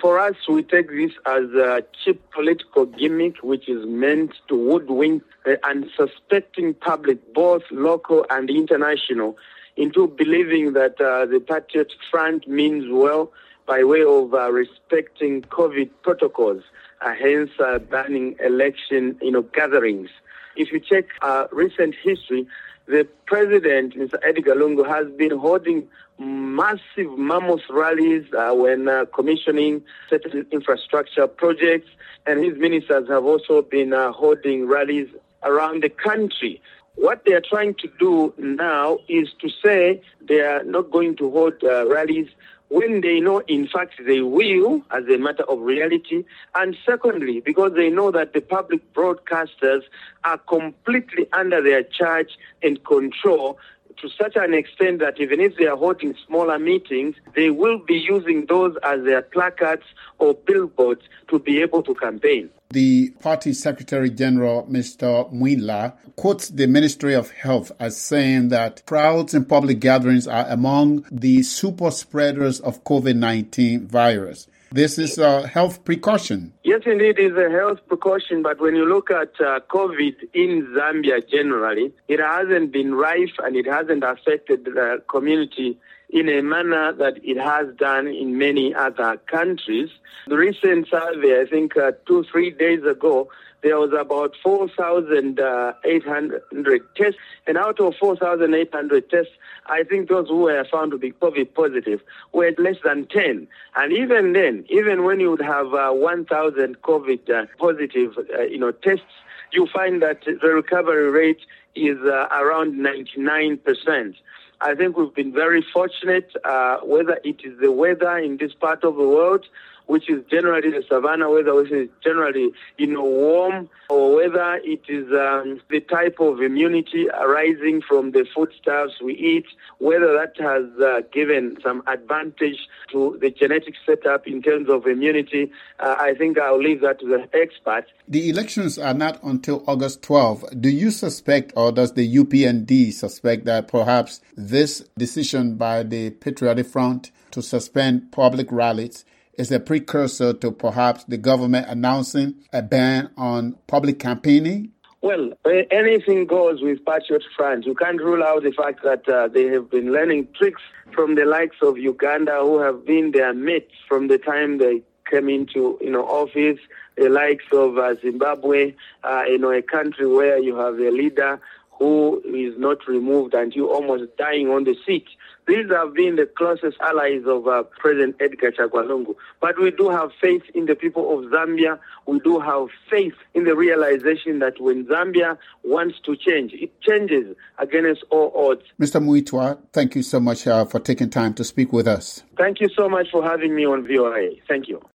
For us, we take this as a cheap political gimmick which is meant to woodwink the unsuspecting public, both local and international, into believing that the Patriot Front means well by way of respecting COVID protocols, hence banning election gatherings. If you check recent history, the president, Mr. Edgar Lungu, has been holding massive mammoth rallies when commissioning certain infrastructure projects, and his ministers have also been holding rallies around the country. What they are trying to do now is to say they are not going to hold rallies when they know, in fact, they will, as a matter of reality. And secondly, because they know that the public broadcasters are completely under their charge and control to such an extent that even if they are holding smaller meetings, they will be using those as their placards or billboards to be able to campaign. The party Secretary General, Mr. Mwila, quotes the Ministry of Health as saying that crowds in public gatherings are among the super spreaders of COVID-19 virus. This is a health precaution. Yes, indeed, it is a health precaution. But when you look at COVID in Zambia generally, it hasn't been rife and it hasn't affected the community in a manner that it has done in many other countries. The recent survey, I think 2-3 days ago, there was about 4,800 tests. And out of 4,800 tests, I think those who were found to be COVID positive were less than 10. And even then, even when you would have 1,000 COVID positive tests, you find that the recovery rate is around 99%. I think we've been very fortunate, whether it is the weather in this part of the world, which is generally the savanna weather, which is generally, warm, or whether it is the type of immunity arising from the foodstuffs we eat, whether that has given some advantage to the genetic setup in terms of immunity. I think I'll leave that to the experts. The elections are not until August 12. Do you suspect, or does the UPND suspect, that perhaps this decision by the Patriotic Front to suspend public rallies is a precursor to perhaps the government announcing a ban on public campaigning? Well, anything goes with Patriot Front. You can't rule out the fact that they have been learning tricks from the likes of Uganda, who have been their mates from the time they came into office, the likes of Zimbabwe, a country where you have a leader who is not removed until almost dying on the seat. These have been the closest allies of President Edgar Chagwa Lungu. But we do have faith in the people of Zambia. We do have faith in the realization that when Zambia wants to change, it changes against all odds. Mr. Mwitwa, thank you so much for taking time to speak with us. Thank you so much for having me on VOA. Thank you.